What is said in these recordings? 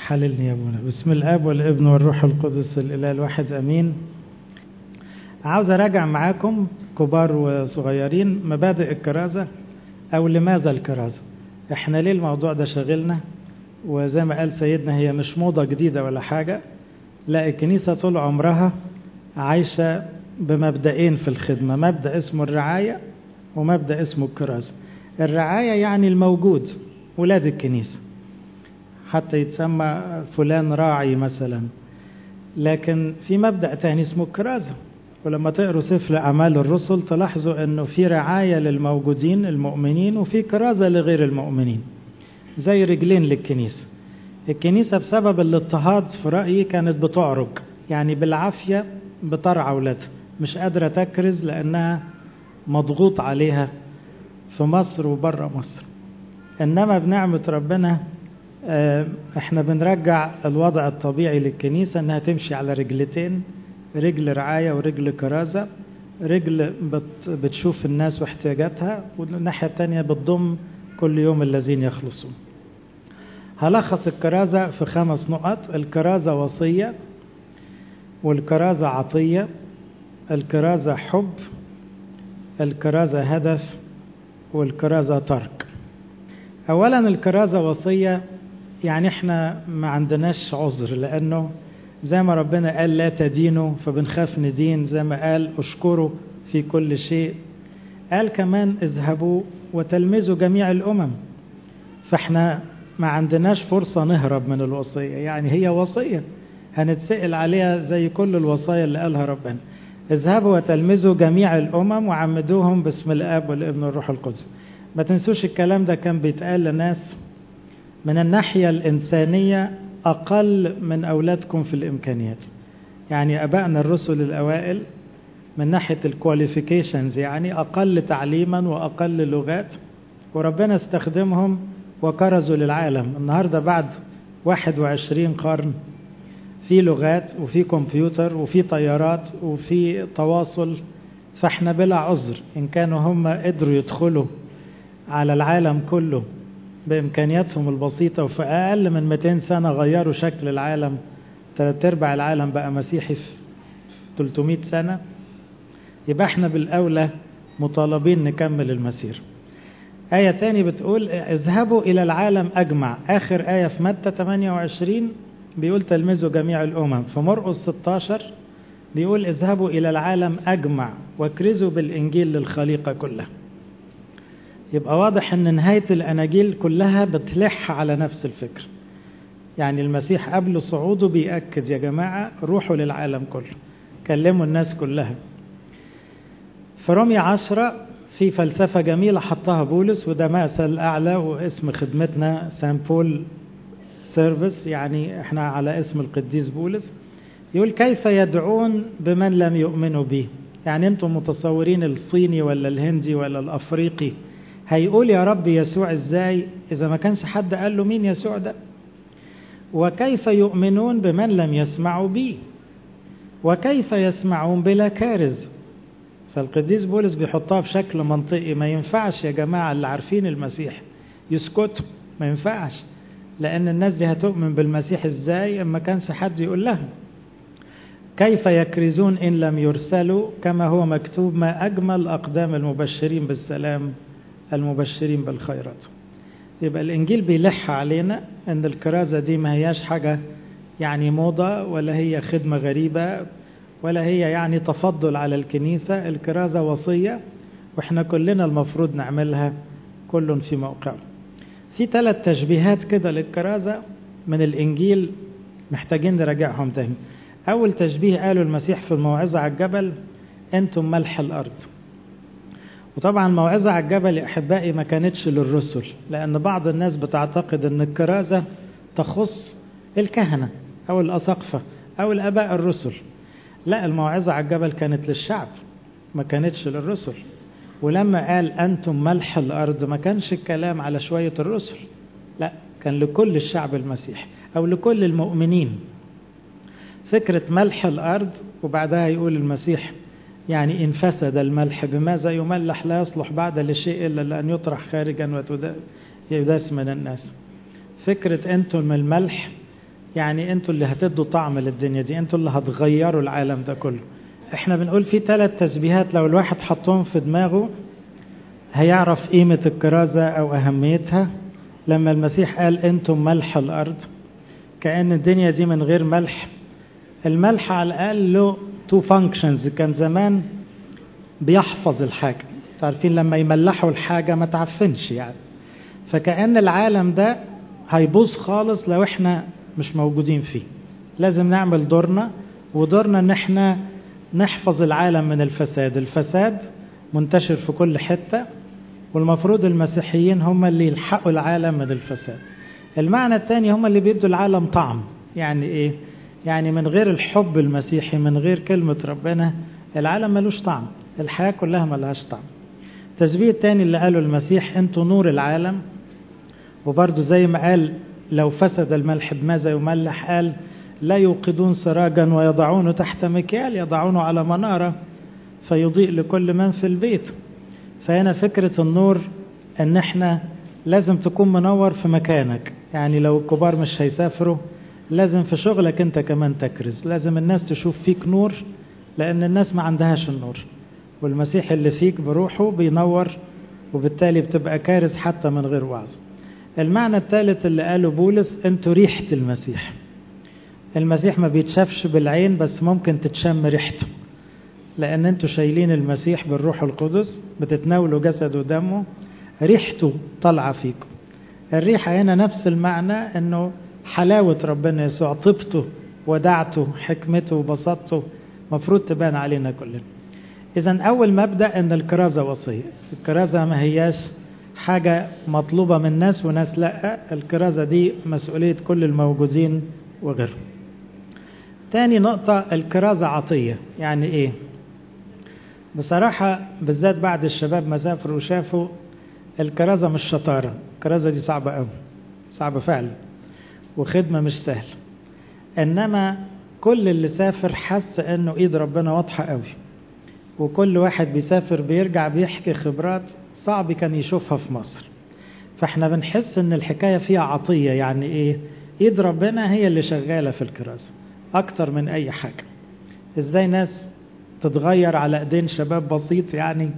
حللني يا ابونا. بسم الاب والابن والروح القدس الاله الواحد امين. عاوز اراجع معاكم كبار وصغيرين مبادئ الكرازة او لماذا الكرازة. احنا ليه الموضوع ده شغلنا؟ وزي ما قال سيدنا هي مش موضة جديدة ولا حاجة، لا الكنيسة طول عمرها عايشة بمبدئين في الخدمة، مبدأ اسمه الرعاية ومبدأ اسمه الكرازة. الرعاية يعني الموجود ولاد الكنيسة، حتى يتسمى فلان راعي مثلا. لكن في مبدأ تاني اسمه الكرازة، ولما تقروا سفر أعمال الرسل تلاحظوا أنه في رعاية للموجودين المؤمنين وفي كرازة لغير المؤمنين، زي رجلين للكنيسة. الكنيسة بسبب الاضطهاد في رأيي كانت بتعرج، يعني بالعافية بترعى أولادها، مش قادرة تكرز لأنها مضغوط عليها في مصر وبره مصر. إنما بنعمة ربنا احنا بنرجع الوضع الطبيعي للكنيسة انها تمشي على رجلتين، رجل رعاية ورجل كرازة. رجل بتشوف الناس واحتياجاتها، والناحية التانية بتضم كل يوم الذين يخلصون. هلخص الكرازة في 5 نقط. الكرازة وصية، والكرازة عطية، الكرازة حب، الكرازة هدف، والكرازة ترك. اولا الكرازة وصية، يعني احنا ما عندناش عذر، لانه زي ما ربنا قال لا تدينوا فبنخاف ندين، زي ما قال اشكروا في كل شيء، قال كمان اذهبوا وتلمذوا جميع الامم. فاحنا ما عندناش فرصة نهرب من الوصية، يعني هي وصية هنتسأل عليها زي كل الوصايا اللي قالها ربنا. اذهبوا وتلمذوا جميع الامم وعمدوهم باسم الاب والابن والروح القدس. ما تنسوش الكلام ده كان بيتقال لناس من الناحية الإنسانية أقل من أولادكم في الإمكانيات، يعني أبائنا الرسل الأوائل من ناحية الكواليفيكيشنز يعني أقل تعليما وأقل لغات، وربنا استخدمهم وكرزوا للعالم. النهاردة بعد 21 قرن في لغات وفي كمبيوتر وفي طيارات وفي تواصل، فاحنا بلا عذر إن كانوا هم قدروا يدخلوا على العالم كله بإمكانياتهم البسيطة، وفي أقل من 200 سنة غيروا شكل العالم. 3/4 العالم بقى مسيحي في 300 سنة. يبقى احنا بالأولى مطالبين نكمل المسير. آية تاني بتقول اذهبوا إلى العالم أجمع. آخر آية في متى 28 بيقول تلمذوا جميع الأمم. في مرقس 16 بيقول اذهبوا إلى العالم أجمع واكرزوا بالإنجيل للخليقة كلها. يبقى واضح ان نهاية الاناجيل كلها بتلح على نفس الفكر، يعني المسيح قبل صعوده بيأكد يا جماعة روحوا للعالم كله، كلموا الناس كلها. في رومية 10 في فلسفة جميلة حطها بولس، وده مثل أعلى واسم خدمتنا سان بول سيرفيس، يعني احنا على اسم القديس بولس. يقول كيف يدعون بمن لم يؤمنوا به. يعني انتم متصورين الصيني ولا الهندي ولا الأفريقي هيقول يا رب يسوع ازاي اذا ما كانش حد قال له مين يسوع ده؟ وكيف يؤمنون بمن لم يسمعوا به؟ وكيف يسمعون بلا كارز؟ فالقديس بولس بيحطها بشكل منطقي. ما ينفعش يا جماعة اللي عارفين المسيح يسكتوا، ما ينفعش، لأن الناس دي هتؤمن بالمسيح ازاي اما كانش حد يقول لهم. كيف يكرزون إن لم يرسلوا؟ كما هو مكتوب ما أجمل أقدام المبشرين بالسلام المبشرين بالخيرات. يبقى الإنجيل بيلح علينا أن الكرازة دي ما هياش حاجة يعني موضة، ولا هي خدمة غريبة، ولا هي يعني تفضل على الكنيسة. الكرازة وصية وإحنا كلنا المفروض نعملها كل في موقعه. في 3 تشبيهات كده للكرازة من الإنجيل محتاجين نراجعهم تاني. أول تشبيه قاله المسيح في الموعظة على الجبل أنتم ملح الأرض. وطبعا الموعظة على الجبل يا أحبائي ما كانتش للرسل، لأن بعض الناس بتعتقد أن الكرازة تخص الكهنة أو الأساقفة أو الآباء الرسل. لا، الموعظة على الجبل كانت للشعب، ما كانتش للرسل. ولما قال أنتم ملح الأرض ما كانش الكلام على شوية الرسل، لا، كان لكل الشعب المسيحي أو لكل المؤمنين. فكرة ملح الأرض، وبعدها يقول المسيح يعني إن فسد الملح بماذا يملح؟ لا يصلح بعد لشيء إلا لأن يطرح خارجا ويداس من الناس. فكرة أنتم الملح يعني انتوا اللي هتدوا طعم للدنيا دي، انتوا اللي هتغيروا العالم ده كله. احنا بنقول في 3 تشبيهات لو الواحد حطهم في دماغه هيعرف قيمة الكرازة أو أهميتها. لما المسيح قال أنتم ملح الأرض، كأن الدنيا دي من غير ملح. الملح على الأقل له 2 functions. كان زمان بيحفظ الحاجة، تعرفين لما يملحوا الحاجة ما تعفنش يعني. فكأن العالم ده هيبوظ خالص لو احنا مش موجودين فيه. لازم نعمل دورنا، ودورنا ان احنا نحفظ العالم من الفساد. الفساد منتشر في كل حتة، والمفروض المسيحيين هم اللي يلحقوا العالم من الفساد. المعنى الثاني هم اللي بيدوا العالم طعم. يعني ايه؟ يعني من غير الحب المسيحي، من غير كلمة ربنا، العالم ملوش طعم، الحياة كلها ملهاش طعم. التشبيه الثاني اللي قاله المسيح انتوا نور العالم. وبرضه زي ما قال لو فسد الملح بماذا يملح، قال لا يوقدون سراجا ويضعونه تحت مكيال، يضعونه على منارة فيضيء لكل من في البيت. فهنا فكرة النور ان احنا لازم تكون منور في مكانك. يعني لو الكبار مش هيسافروا، لازم في شغلك انت كمان تكرز، لازم الناس تشوف فيك نور، لان الناس ما عندهاش النور، والمسيح اللي فيك بروحه بينور، وبالتالي بتبقى كارز حتى من غير وعظ. المعنى الثالث اللي قاله بولس انتوا ريحة المسيح. المسيح ما بيتشافش بالعين، بس ممكن تتشم ريحته، لأن أنتوا شايلين المسيح بالروح القدس، بتتناولوا جسده ودمه، ريحته طالعة فيكم. الريحة هنا نفس المعنى، أنه حلاوة ربنا يسوع، طيبته ودعته حكمته وبساطته مفروض تبان علينا كلنا. إذن أول مبدأ أن الكرازة وصية. الكرازة ما هياش حاجة مطلوبة من ناس وناس لا، الكرازة دي مسؤولية كل الموجودين وغيرهم. تاني نقطة، الكرازة عطية. يعني إيه؟ بصراحة بالذات بعد الشباب ما سافروا وشافوا الكرازة مش شطارة. الكرازة دي صعبة قوي، صعبة فعلا، وخدمة مش سهل. إنما كل اللي سافر حس إنه إيد ربنا واضحة قوي، وكل واحد بيسافر بيرجع بيحكي خبرات صعب كان يشوفها في مصر. فإحنا بنحس إن الحكاية فيها عطية. يعني إيه؟ إيد ربنا هي اللي شغالة في الكرازة أكتر من أي حاجة. إزاي ناس تتغير على ايدين شباب بسيط، يعني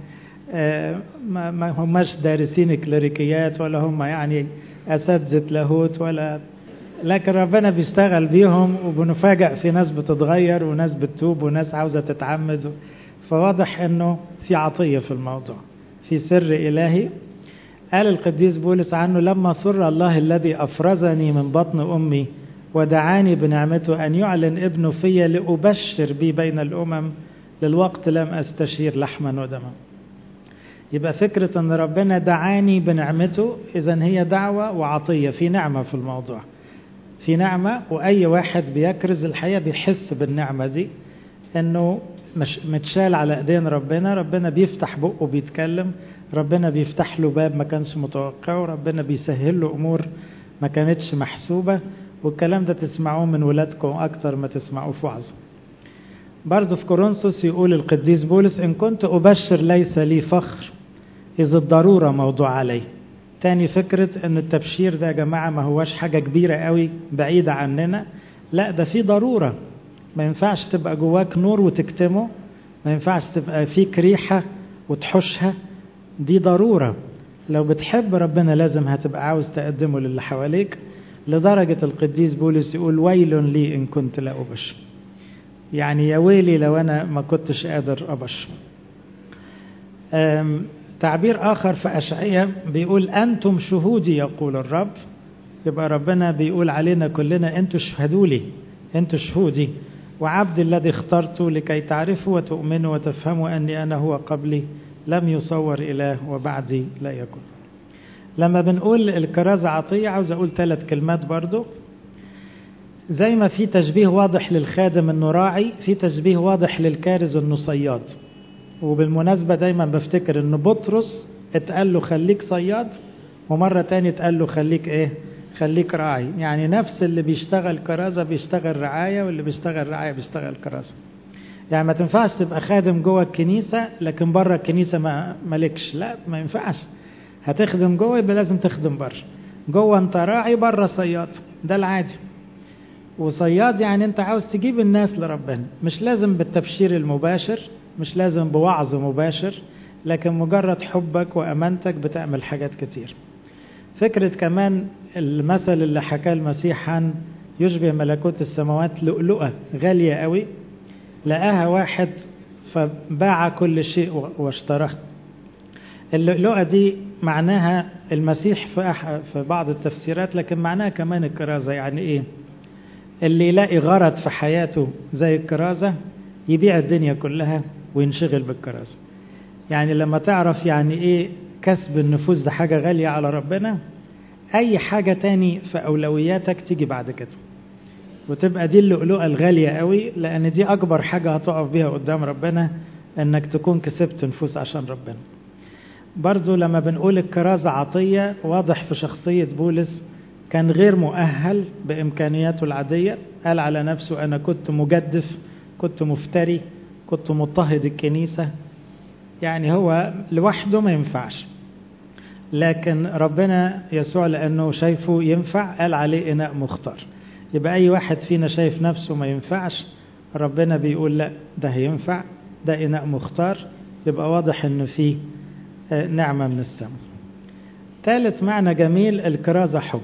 ما هماش دارسين كليريكيات، ولا هم يعني اساتذه لاهوت، لكن ربنا بيشتغل بيهم، وبنفاجئ في ناس بتتغير وناس بتتوب وناس عاوزه تتعمد. فواضح انه في عطيه في الموضوع، في سر الهي. قال القديس بولس عنه لما سر الله الذي افرزني من بطن امي ودعاني بنعمته ان يعلن ابنه في لأبشر بي بين الامم، للوقت لم أستشير لحما ودما. يبقى فكرة أن ربنا دعاني بنعمته، إذن هي دعوة وعطية، في نعمة في الموضوع، في نعمة. وأي واحد بيكرز الحقيقة بيحس بالنعمة دي، أنه مش متشال على إيدين ربنا. ربنا بيفتح بقه بيتكلم، ربنا بيفتح له باب ما كانش متوقعه، ربنا بيسهل له أمور ما كانتش محسوبة. والكلام ده تسمعوه من ولادكم أكتر ما تسمعوه في وعظ. برضو في كورنثوس يقول القديس بولس إن كنت أبشر ليس لي فخر إذ الضرورة موضوع علي. تاني فكرة أن التبشير ده يا جماعة ما هواش حاجة كبيرة قوي بعيدة عننا، لا ده في ضرورة. ما ينفعش تبقى جواك نور وتكتمه، ما ينفعش تبقى فيك ريحة وتحشها، دي ضرورة. لو بتحب ربنا لازم هتبقى عاوز تقدمه للي حواليك، لدرجة القديس بولس يقول ويل لي إن كنت لا أبشر. يعني يا ويلي لو أنا ما كنتش قادر أبشر. تعبير آخر في أشعياء بيقول أنتم شهودي يقول الرب. يبقى ربنا بيقول علينا كلنا أنتم شهدوا لي، أنتم شهودي، وعبد الذي اخترته لكي تعرفوا وتؤمنوا وتفهموا أني أنا هو قبلي لم يصور إله وبعدي لا يكون. لما بنقول الكرازة عطية عاوز أقول 3 كلمات برضو. زي ما في تشبيه واضح للخادم انه راعي، في تشبيه واضح للكارز انه صياد. وبالمناسبة دايما بفتكر ان بطرس اتقال له خليك صياد، ومرة تاني اتقال له خليك ايه؟ خليك راعي. يعني نفس اللي بيشتغل كرازة بيشتغل رعاية، واللي بيشتغل رعاية بيشتغل كرازة. يعني ما تنفعش تبقى خادم جوه الكنيسة لكن بره الكنيسة ما مالكش، لا ما ينفعش. هتخدم جوه يبقى لازم تخدم بره. جوه انت راعي، بره صياد، ده العادي. وصياد يعني انت عاوز تجيب الناس لربنا، مش لازم بالتبشير المباشر، مش لازم بوعظ مباشر، لكن مجرد حبك وأمانتك بتعمل حاجات كتير. فكرة كمان المثل اللي حكاه المسيح عن يشبه ملكوت السماوات لؤلؤة غالية قوي، لقاها واحد فباع كل شيء واشتراه. اللؤلؤة دي معناها المسيح في بعض التفسيرات، لكن معناها كمان الكرازة. يعني ايه؟ اللي يلاقي غرض في حياته زي الكرازة يبيع الدنيا كلها وينشغل بالكرازة. يعني لما تعرف يعني ايه كسب النفوس، ده حاجة غالية على ربنا، اي حاجة تاني في اولوياتك تيجي بعد كده، وتبقى دي اللؤلؤة الغالية قوي، لان دي اكبر حاجة هتقف بيها قدام ربنا، انك تكون كسبت نفوس عشان ربنا. برضو لما بنقول الكرازة عطية، واضح في شخصية بولس كان غير مؤهل بإمكانياته العادية. قال على نفسه أنا كنت مجدف، كنت مفتري، كنت مضطهد الكنيسة. يعني هو لوحده ما ينفعش، لكن ربنا يسوع لأنه شايفه ينفع قال عليه إناء مختار. يبقى أي واحد فينا شايف نفسه ما ينفعش، ربنا بيقول لا ده ينفع، ده إناء مختار، يبقى واضح إنه فيه نعمة من السماء. ثالث معنى جميل، الكرازة حب.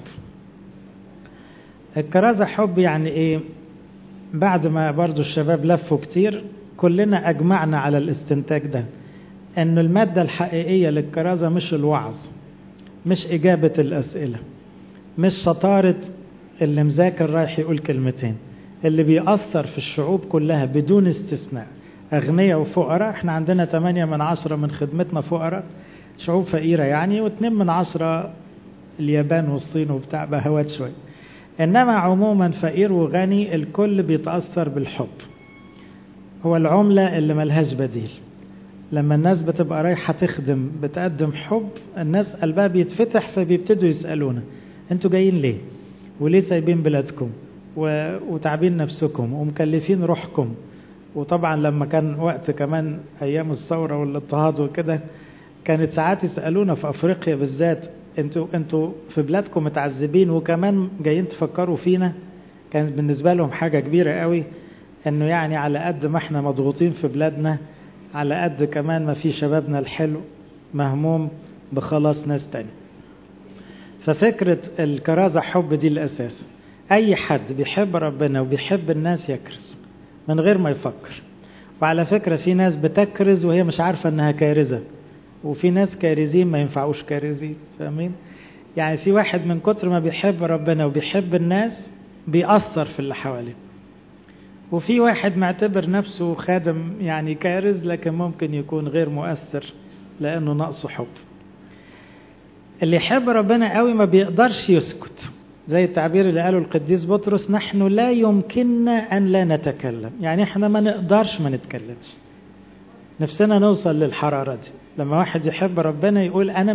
الكرازة حب يعني ايه؟ بعد ما برضو الشباب لفوا كتير، كلنا اجمعنا على الاستنتاج ده، ان المادة الحقيقية للكرازة مش الوعظ، مش اجابة الاسئلة، مش شطارة اللي مذاكر رايح يقول كلمتين. اللي بيأثر في الشعوب كلها بدون استثناء، اغنياء وفقراء، احنا عندنا 8/10 من خدمتنا فقراء، شعوب فقيرة يعني، و2/10 اليابان والصين وبتاع بهوات شوي. إنما عموما فقير وغني الكل بيتأثر بالحب، هو العملة اللي ملهاش بديل. لما الناس بتبقى رايحة تخدم بتقدم حب، الناس قلبها بيتفتح، فبيبتدوا يسألونا انتوا جايين ليه؟ وليه سايبين بلادكم وتعبين نفسكم ومكلفين روحكم؟ وطبعا لما كان وقت كمان أيام الثورة والاضطهاد وكده، كانت ساعات يسألونا في أفريقيا بالذات، انتوا في بلادكم متعذبين وكمان جايين تفكروا فينا. كانت بالنسبة لهم حاجة كبيرة قوي، انه يعني على قد ما احنا مضغوطين في بلادنا، على قد كمان ما في شبابنا الحلو مهموم بخلاص ناس تاني. ففكرة الكرازة حب دي الأساس. أي حد بيحب ربنا وبيحب الناس يكرز من غير ما يفكر. وعلى فكرة في ناس بتكرز وهي مش عارفة انها كارزة، وفي ناس كارزين ما ينفعوش كارزين، فاهمين؟ يعني في واحد من كتر ما بيحب ربنا وبيحب الناس بيأثر في اللي حواليه، وفي واحد معتبر نفسه خادم يعني كارز، لكن ممكن يكون غير مؤثر لأنه نقصه حب. اللي يحب ربنا قوي ما بيقدرش يسكت، زي التعبير اللي قاله القديس بطرس، نحن لا يمكننا أن لا نتكلم. يعني احنا ما نقدرش ما نتكلمش، نفسنا نوصل للحرارة دي. لما واحد يحب ربنا يقول أنا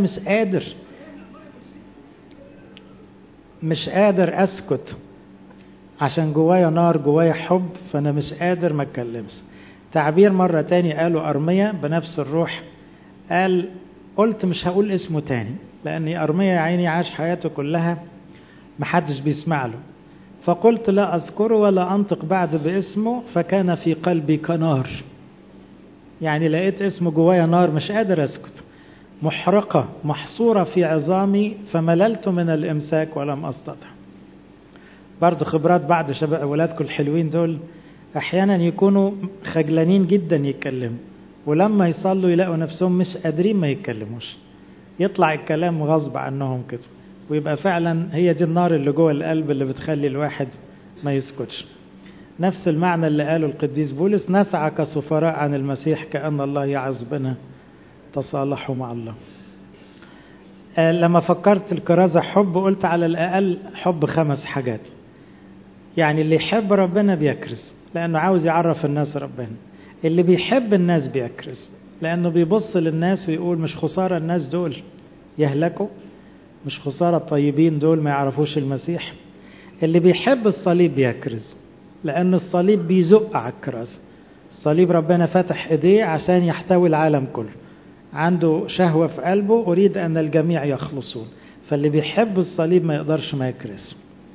مش قادر أسكت عشان جوايا نار، جوايا حب، فأنا مش قادر ما أتكلمش. تعبير مرة تاني قاله أرميا بنفس الروح، قلت مش هقول اسمه تاني، لأن أرميا عيني عاش حياته كلها محدش بيسمع له، فقلت لا أذكره ولا أنطق بعد باسمه، فكان في قلبي كنار. يعني لقيت اسمه جوايا نار، مش قادر أسكت، محرقة محصورة في عظامي، فمللت من الإمساك ولم أستطع. برضو خبرات بعد شباب أولادكم الحلوين دول، أحيانا يكونوا خجلانين جدا يتكلموا، ولما يصلوا يلاقوا نفسهم مش قادرين ما يتكلموش، يطلع الكلام غصب عنهم كده، ويبقى فعلا هي دي النار اللي جوه القلب اللي بتخلي الواحد ما يسكتش. نفس المعنى اللي قاله القديس بولس، نسعى كسفراء عن المسيح كأن الله يعظ بنا، تصالحوا مع الله. لما فكرت الكرازة حب، قلت على الأقل حب 5 حاجات. يعني اللي يحب ربنا بيكرز لأنه عاوز يعرف الناس ربنا، اللي بيحب الناس بيكرز لأنه بيبص للناس ويقول مش خسارة الناس دول يهلكوا، مش خسارة الطيبين دول ما يعرفوش المسيح. اللي بيحب الصليب بيكرز لأن الصليب بيزق على الكرازة. الصليب ربنا فتح ايديه عشان يحتوي العالم كله، عنده شهوة في قلبه أريد أن الجميع يخلصون، فاللي بيحب الصليب ما يقدرش ما يكرز.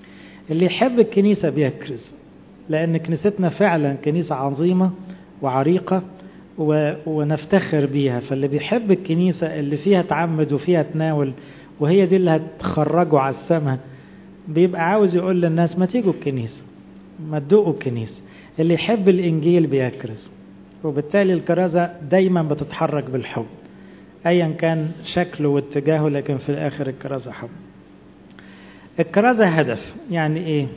اللي يحب الكنيسة بيكرز، لأن كنيستنا فعلا كنيسة عظيمة وعريقة ونفتخر بيها. فاللي بيحب الكنيسة اللي فيها تعمد وفيها تناول وهي دي اللي هتخرجوا على السماء، بيبقى عاوز يقول للناس ما تيجوا الكنيسة، ما تدوقوا الكنيسة. اللي يحب الإنجيل بيكرز، وبالتالي الكرازة دايما بتتحرك بالحب أيا كان شكله واتجاهه، لكن في الآخر الكرازة حب. الكرازة هدف، يعني إيه؟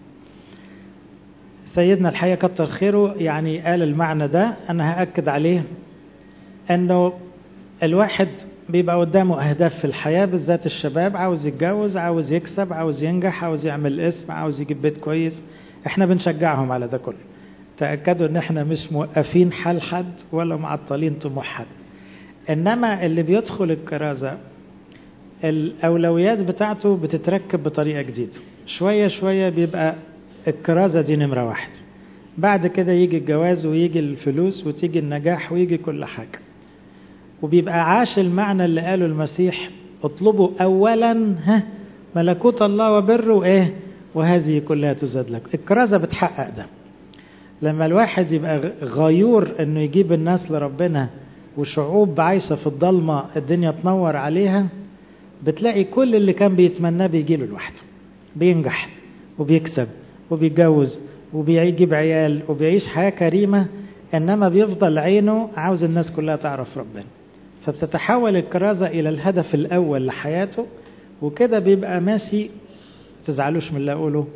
سيدنا الحقيقة كتر خيره يعني قال المعنى ده، أنا هأكد عليه. أنه الواحد بيبقى قدامه أهداف في الحياة، بالذات الشباب، عاوز يتجوز، عاوز يكسب، عاوز ينجح، عاوز يعمل اسم، عاوز يجيب بيت كويس. احنا بنشجعهم على ده كله. تأكدوا ان احنا مش موقفين حال حد ولا معطلين طموح حد. انما اللي بيدخل الكرازة الأولويات بتاعته بتتركب بطريقة جديدة. شوية شوية بيبقى الكرازة دي نمرة واحد، بعد كده يجي الجواز ويجي الفلوس وتيجي النجاح ويجي كل حاجة. وبيبقى عاش المعنى اللي قاله المسيح: اطلبوا أولا ملكوت الله وبره وهذه كلها تزاد لكم. الكرازة بتحقق ده. لما الواحد يبقى غيور انه يجيب الناس لربنا، وشعوب عايشة في الضلمة الدنيا تنور عليها، بتلاقي كل اللي كان بيتمناه بيجيله لوحده، بينجح وبيكسب وبيتجوز وبيجيب عيال وبيعيش حياة كريمة. انما بيفضل عينه عاوز الناس كلها تعرف ربنا. فبتتحول الكرازة الى الهدف الاول لحياته، وكده بيبقى ماشي، تزعلوش من اللي اقوله،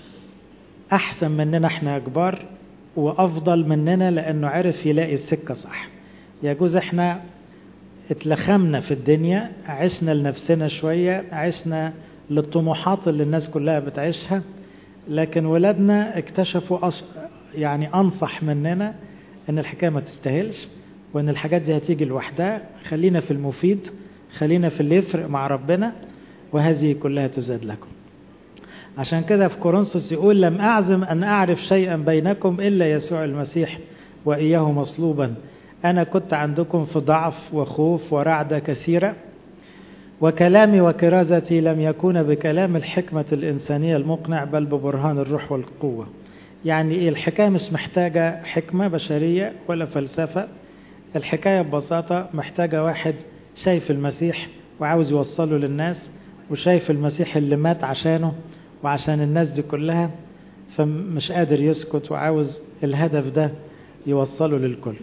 احسن مننا احنا كبار وافضل مننا، لانه عرف يلاقي السكة صح. يجوز احنا اتلخمنا في الدنيا، عشنا لنفسنا شوية، عشنا للطموحات اللي الناس كلها بتعيشها، لكن ولادنا اكتشفوا يعني انصح مننا ان الحكاية ما تستاهلش، وان الحاجات دي هتيجي لوحدها. خلينا في المفيد، خلينا في اللي يفرق مع ربنا، وهذه كلها تزاد لكم. عشان كده في كورنثوس يقول: لم أعزم أن أعرف شيئا بينكم إلا يسوع المسيح وإياه مصلوبا. أنا كنت عندكم في ضعف وخوف ورعدة كثيرة، وكلامي وكرازتي لم يكون بكلام الحكمة الإنسانية المقنع، بل ببرهان الروح والقوة. يعني إيه الحكاية؟ مش محتاجة حكمة بشرية ولا فلسفة. الحكاية ببساطة محتاجة واحد شايف المسيح وعاوز يوصله للناس، وشايف المسيح اللي مات عشانه وعشان الناس دي كلها، فمش قادر يسكت وعاوز الهدف ده يوصله للكل.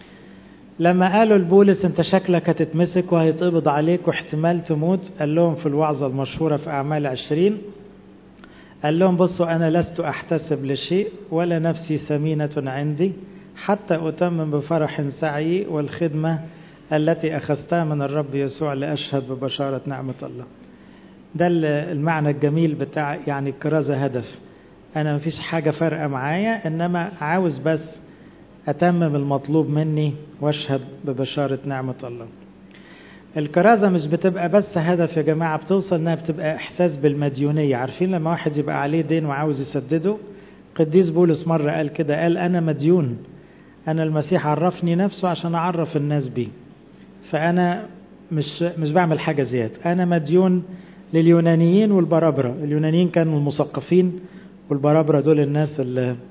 لما قالوا لبولس: انت شكلك هتتمسك وهيتقبض عليك واحتمال تموت، قال لهم في الوعظة المشهورة في أعمال 20، قال لهم: بصوا، أنا لست أحتسب لشيء ولا نفسي ثمينة عندي، حتى أتمم بفرح سعي والخدمة التي أخذتها من الرب يسوع لأشهد ببشارة نعمة الله. ده المعنى الجميل بتاع يعني الكرازة هدف. أنا مفيش حاجة فارقة معايا، إنما عاوز بس أتمم المطلوب مني وأشهد ببشارة نعمة الله. الكرازة مش بتبقى بس هدف يا جماعة، بتوصل إنها بتبقى إحساس بالمديونية. عارفين لما واحد يبقى عليه دين وعاوز يسدده؟ قديس بولس مرة قال كده، قال: أنا مديون، أنا المسيح عرفني نفسه عشان أعرف الناس بيه، فأنا مش بعمل حاجة زيادة. أنا مديون لليونانيين والبرابرة. اليونانيين كانوا المثقفين، والبرابرة دول الناس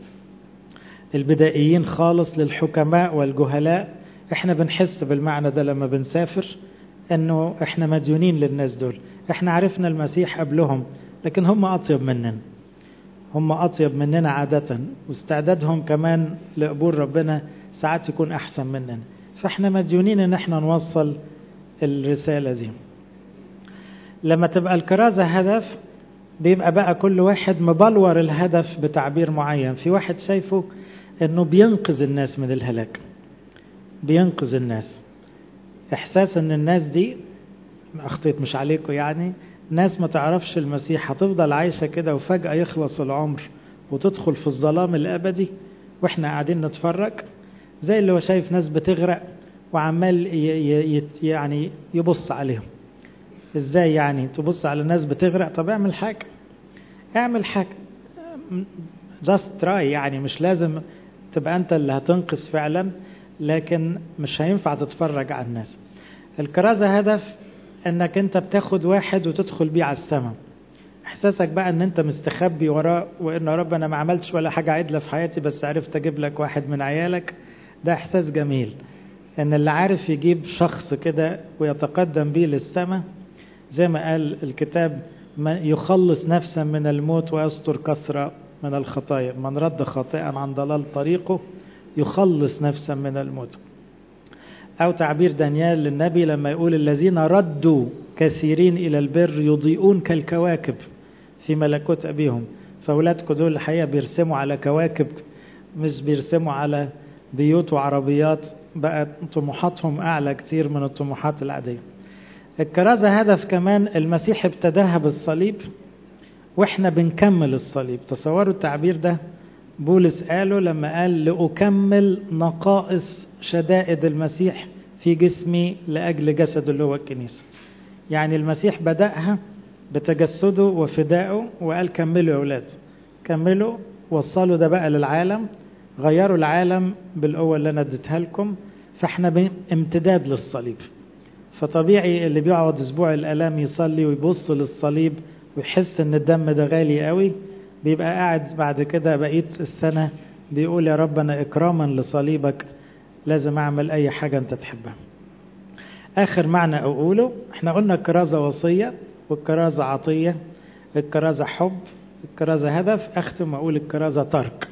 البدائيين خالص، للحكماء والجهلاء. احنا بنحس بالمعنى ده لما بنسافر، انه احنا مديونين للناس دول. احنا عرفنا المسيح قبلهم، لكن هم اطيب مننا، هم اطيب مننا عادة، واستعدادهم كمان لقبول ربنا ساعات يكون احسن مننا. فاحنا مديونين ان احنا نوصل الرسالة دي. لما تبقى الكرازة هدف، بيبقى بقى كل واحد مبلور الهدف بتعبير معين. في واحد شايفه انه بينقذ الناس من الهلاك، بينقذ الناس، احساس ان الناس دي، اخطيت مش عليكم يعني، ناس ما تعرفش المسيح هتفضل عايشة كده، وفجأة يخلص العمر وتدخل في الظلام الابدي واحنا قاعدين نتفرج. زي اللي هو شايف ناس بتغرق وعمال يعني يبص عليهم. ازاي يعني تبص على ناس بتغرق؟ طب اعمل حاجة، اعمل حاجة، just try. يعني مش لازم تبقى انت اللي هتنقذ فعلا، لكن مش هينفع تتفرج على الناس. الكرازة هدف انك انت بتاخد واحد وتدخل بيه على السماء. احساسك بقى ان انت مستخبي وراه، وان رب انا ما عملتش ولا حاجة عدلة في حياتي بس عرفت اجيب لك واحد من عيالك. ده احساس جميل، ان اللي عارف يجيب شخص كده ويتقدم بيه للسماء، زي ما قال الكتاب يخلص نفسا من الموت ويستر كثرة من الخطايا، من رد خاطئا عن ضلال طريقه يخلص نفسا من الموت. أو تعبير دانيال للنبي لما يقول الذين ردوا كثيرين إلى البر يضيئون كالكواكب في ملكوت أبيهم. فأولادكم دول الحقيقة بيرسموا على كواكب، مش بيرسموا على بيوت وعربيات، بقى طموحاتهم أعلى كتير من الطموحات العادية. الكرازة هدف كمان المسيح ابتداها بالصليب وإحنا بنكمل الصليب. تصوروا التعبير ده بولس قاله لما قال لأكمل نقائص شدائد المسيح في جسمي لأجل جسد اللي هو الكنيسة. يعني المسيح بدأها بتجسده وفدائه وقال كملوا يا أولاد، كملوا، وصلوا ده بقى للعالم، غيروا العالم بالقوة اللي أنا اديتها لكم. فاحنا امتداد للصليب. فطبيعي اللي بيقعد أسبوع الآلام يصلي ويبص للصليب ويحس ان الدم ده غالي قوي، بيبقى قاعد بعد كده بقية السنة بيقول يا رب أنا إكراما لصليبك لازم أعمل أي حاجة أنت تحبها. آخر معنى أقوله، احنا قلنا الكرازة وصية، والكرازة عطية، الكرازة حب، الكرازة هدف. أختم أقول الكرازة ترك.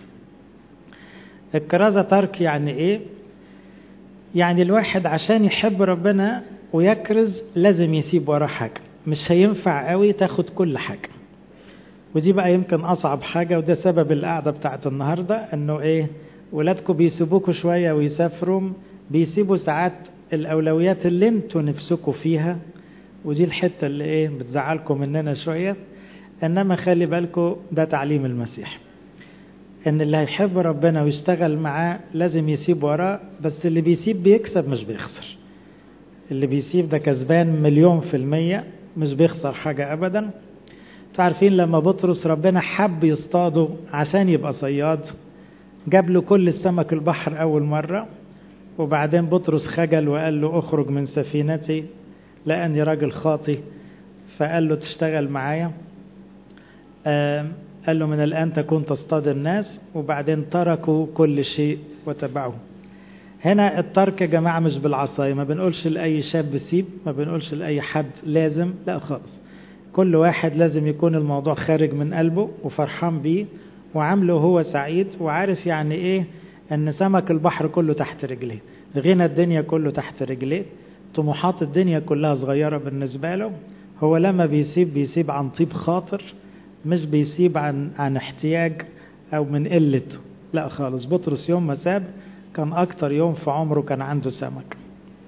الكرازة ترك يعني إيه؟ يعني الواحد عشان يحب ربنا ويكرز لازم يسيب وراه حاجة. مش هينفع قوي تاخد كل حاجة، ودي بقى يمكن أصعب حاجة، وده سبب القعدة بتاعت النهاردة. أنه إيه؟ ولادكم بيسيبوكوا شوية ويسافروا، بيسيبوا ساعات الأولويات اللي انتوا نفسكوا فيها، ودي الحتة اللي إيه بتزعلكم مننا شوية. إنما خلي بالكم ده تعليم المسيح، إن اللي هيحب ربنا ويشتغل معاه لازم يسيب وراه. بس اللي بيسيب بيكسب مش بيخسر. اللي بيسيب ده كسبان 100%، مش بيخسر حاجة أبدا. تعرفين لما بطرس ربنا حب يصطاده عشان يبقى صياد، جاب له كل السمك البحر أول مرة، وبعدين بطرس خجل وقال له اخرج من سفينتي لأني راجل خاطي. فقال له تشتغل معايا؟ قال له من الآن تكون تصطاد الناس. وبعدين تركوا كل شيء وتبعوه. هنا الترك يا جماعة مش بالعصاية، ما بنقولش لأي شاب سيب، ما بنقولش لأي حد لازم، لا خالص. كل واحد لازم يكون الموضوع خارج من قلبه وفرحان بيه وعامله هو سعيد، وعارف يعني ايه ان سمك البحر كله تحت رجليه، غنى الدنيا كله تحت رجليه، طموحات الدنيا كلها صغيرة بالنسبة له. هو لما بيسيب عن طيب خاطر، مش بيسيب عن احتياج او من قلة، لا خالص. بطرس يوم ما ساب كان اكتر يوم في عمره كان عنده سمك.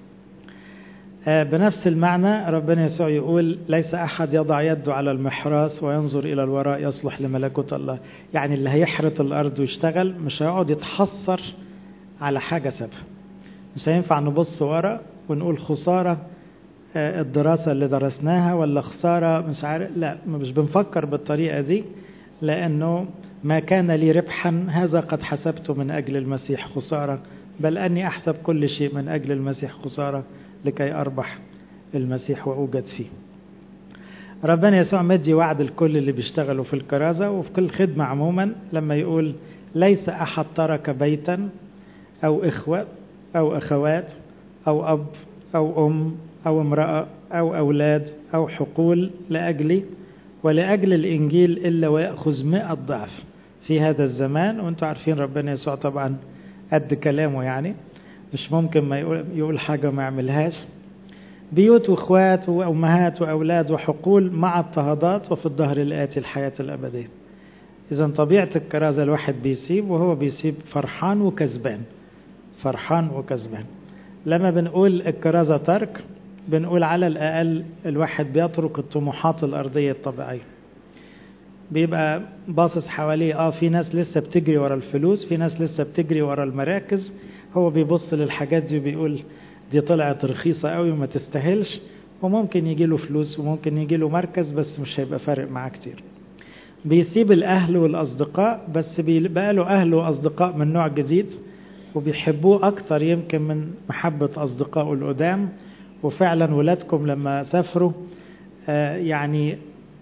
بنفس المعنى ربنا يسوع يقول ليس أحد يضع يده على المحراث وينظر إلى الوراء يصلح لملكوت الله. يعني اللي هيحرث الأرض ويشتغل مش هيقعد يتحسر على حاجة سابها. مش هينفع نبص ورا ونقول خسارة الدراسة اللي درسناها، ولا خسارة مش عارف. لا، مش بنفكر بالطريقة دي، لأنه ما كان لي ربحا هذا قد حسبته من أجل المسيح خسارة، بل أني أحسب كل شيء من أجل المسيح خسارة لكي أربح المسيح وأوجد فيه. ربنا يسوع مدي وعد الكل اللي بيشتغلوا في الكرازة وفي كل خدمة عموما، لما يقول ليس أحد ترك بيتا أو إخوة أو أخوات أو أب أو أم أو امرأة أو أولاد أو حقول لأجلي ولأجل الإنجيل إلا ويأخذ 100 ضعف في هذا الزمان. وانتوا عارفين ربنا يسوع طبعا قد كلامه، يعني مش ممكن ما يقول حاجة ما يعملهاش. بيوت واخوات وأمهات وأولاد وحقول مع اضطهادات، وفي الظهر الآتي الحياة الأبدية. إذا طبيعة الكرازة الواحد بيسيب، وهو بيسيب فرحان وكسبان، فرحان وكسبان. لما بنقول الكرازة ترك، بنقول على الأقل الواحد بيترك الطموحات الأرضية الطبيعية، بيبقى باصص حواليه. في ناس لسه بتجري ورا الفلوس، في ناس لسه بتجري ورا المراكز، هو بيبص للحاجات دي وبيقول دي طلعت رخيصة قوي وما تستاهلش، وممكن يجي له فلوس وممكن يجي له مركز، بس مش هيبقى فارق معاه كتير. بيسيب الأهل والأصدقاء، بس بيبقى له أهل وأصدقاء من نوع جديد وبيحبوه أكتر يمكن من محبة أصدقائه القدام. وفعلا ولادكم لما سافروا يعني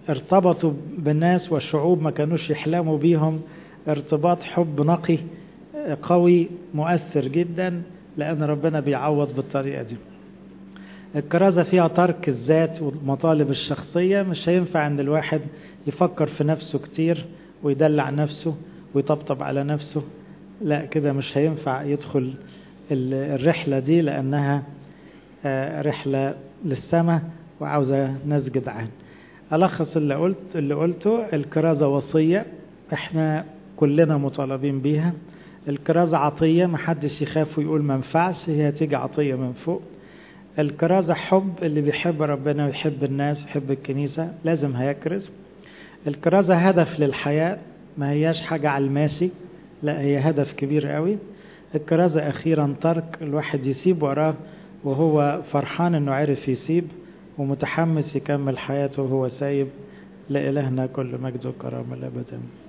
ارتبطوا بالناس والشعوب ما كانوش يحلموا بيهم، ارتباط حب نقي قوي مؤثر جدا، لأن ربنا بيعوض بالطريقة دي. الكرازة فيها ترك الذات والمطالب الشخصية. مش هينفع ان الواحد يفكر في نفسه كتير ويدلع نفسه ويطبطب على نفسه، لا كده مش هينفع يدخل الرحلة دي، لأنها رحلة للسماء وعاوزة ناس جدعان. ألخص اللي قلته، الكرازة وصية احنا كلنا مطالبين بيها. الكرازة عطية، محدش يخاف ويقول ما ينفعش، هي تيجي عطية من فوق. الكرازة حب، اللي بيحب ربنا ويحب الناس يحب الكنيسة لازم هيكرز. الكرازة هدف للحياة، ما هياش حاجة على الماشي، لا هي هدف كبير قوي. الكرازة أخيرا ترك، الواحد يسيب وراه وهو فرحان انه عرف يسيب ومتحمس يكمل حياته وهو سايب. لإلهنا كل مجد وكرامة الأبد.